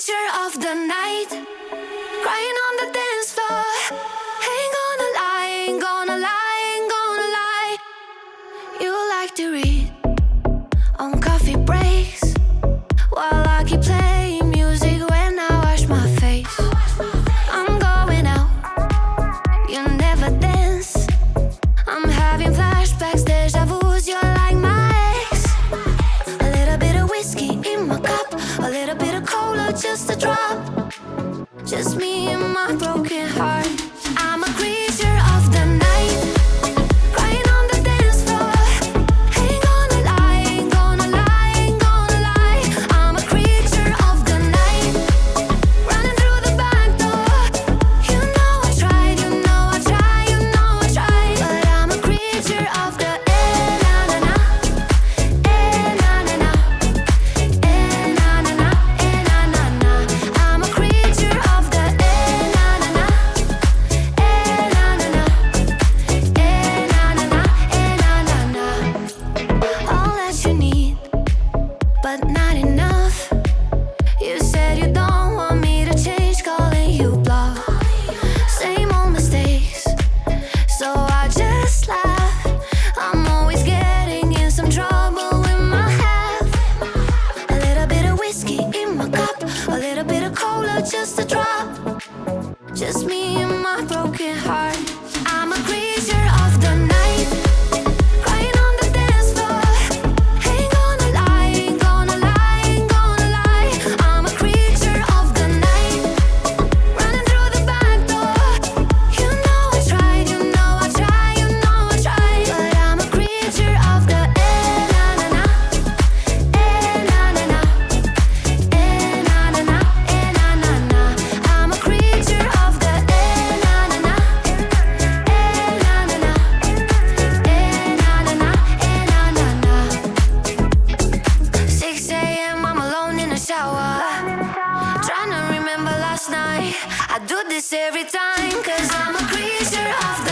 creature of the night, crying on the dance floor. Ain't gonna lie, ain't gonna lie, ain't gonna lie. You like to read on coffee breaks while I keep playing music when I wash my face. I'm going out, you never dance. I'm having flashbacks, deja vu's, you're like my ex. A little bit of whiskey in my cup, a little bit of cola, just a drop. Just me and my broken heart. I'm a creature of the night, crying on the dance floor. Ain't gonna lie, ain't gonna lie, ain't gonna lie. I'm a creature of the night, running through the back door. You know I tried, you know I tried, you know I tried. But I'm a creature of the na-na-na, na-na-na, na-na-na, na-na-na. I'm a creature of the na-na-na, na-na-na, na-na-na, na-na-na. All that you need, but not enough. You said you don't want me to change, calling you bluff. Same old mistakes, so I just laugh. I'm always getting in some trouble with my half. A little bit of whiskey in my cup, a little bit of cola, just a drop. Just me and my broken heart. I'm a creature of the night, crying on the dance floor. Ain't gonna lie, ain't gonna lie, ain't gonna lie. I'm a creature of the night, running through the back door. You know I tried, you know I tried, you know I tried. But I'm a creature of the na-na-na, na-na-na, na-na-na, na-na-na. I'm a creature of the na-na-na, na-na-na, na-na-na, na-na-na. 6 a.m. I'm alone in the shower, trying to remember last night. I do this every time, 'cause I'm a creature of the